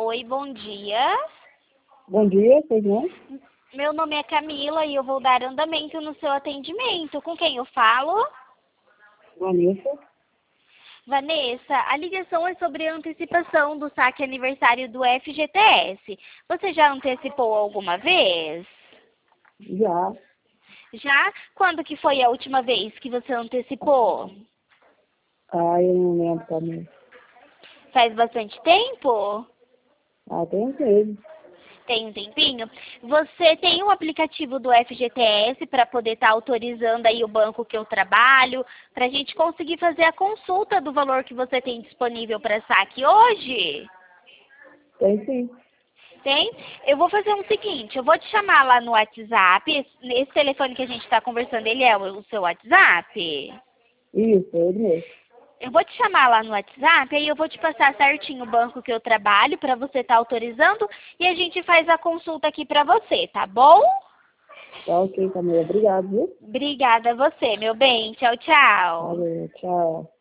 Oi, bom dia. Bom dia, pois não? Meu nome é Camila e eu vou dar andamento no seu atendimento. Com quem eu falo? Vanessa? Vanessa, a ligação é sobre a antecipação do saque aniversário do FGTS. Você já antecipou alguma vez? Já. Já? Quando que foi a última vez que você antecipou? Eu não lembro também. Faz bastante tempo? Tem uns meses. Tem um tempinho? Você tem um aplicativo do FGTS para poder estar autorizando aí o banco que eu trabalho, para a gente conseguir fazer a consulta do valor que você tem disponível para saque hoje? Tem sim. Tem? Eu vou fazer o seguinte, eu vou te chamar lá no WhatsApp, esse telefone que a gente está conversando, ele é o seu WhatsApp? Isso, é ele mesmo. Eu vou te chamar lá no WhatsApp, aí eu vou te passar certinho o banco que eu trabalho para você estar autorizando e a gente faz a consulta aqui para você, tá bom? Tá ok, Camila. Obrigado, viu? Obrigada a você, meu bem. Tchau, tchau. Valeu, tchau.